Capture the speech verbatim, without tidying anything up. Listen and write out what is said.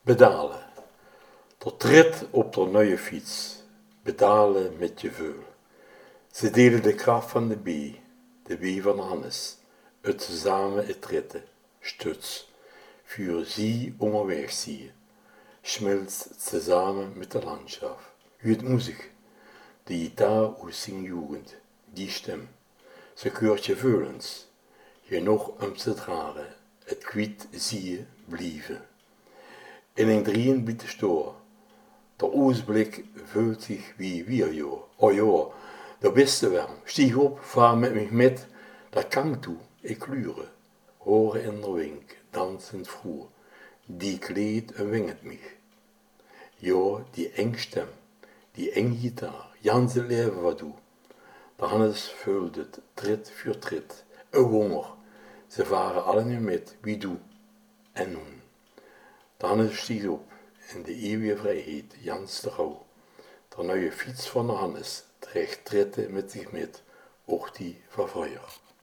Pedalen. Tot rit op de nieuwe fiets. Pedalen met je veul. Ze delen de kracht van de bie, de bie van Hannes. Het samen het ritten. Stuts. Für sie onderweg zie. Schmilzt zusammen mit der Landschaft. Hört Musik. Die Gitarre aus zijn Jugend. Die Stem. Ze keurt je veulens. Genoeg om te dragen. Het kwiet zie je blijven. In een drieën biedt de stoor. De oostblik vult zich wie weer. Oh ja, dat wist je wel. Stieg op, vaar met mij met. Dat kan toe, ik klure. Horen in de wink, dansend vroer. Die kleedt en winget mich. Ja, die eng stem, die eng gitaar, Janse leven wat doe. De Hannes vulde het, trit voor trit. Een honger, ze varen allen met, wie doe. En nun. De Hannes stieg op, in de eeuwige vrijheid, Jans de Gauw. De nieuwe fiets van de Hannes, dreigt tritten met zich met, ook die van vroeger.